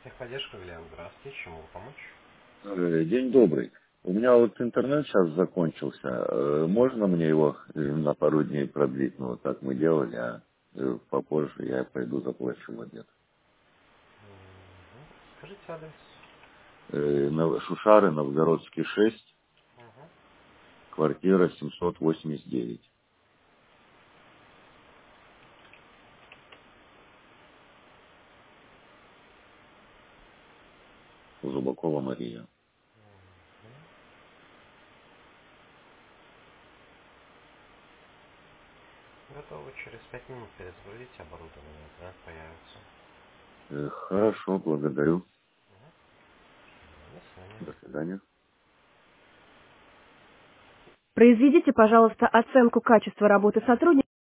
Техподдержка, Глеб, здравствуйте. Чему помочь? День добрый. У меня вот интернет сейчас закончился. Можно мне его на пару дней продлить? Ну, вот так мы делали, а попозже я пойду заплачу в обед. Скажите адрес. Шушары, Новгородский 6, Угу. квартира 789. Зубакова Мария. Готовы через 5 минут перезагрузить оборудование, интернет появится. Хорошо, благодарю. До свидания. До свидания. Произведите, пожалуйста, оценку качества работы сотрудника.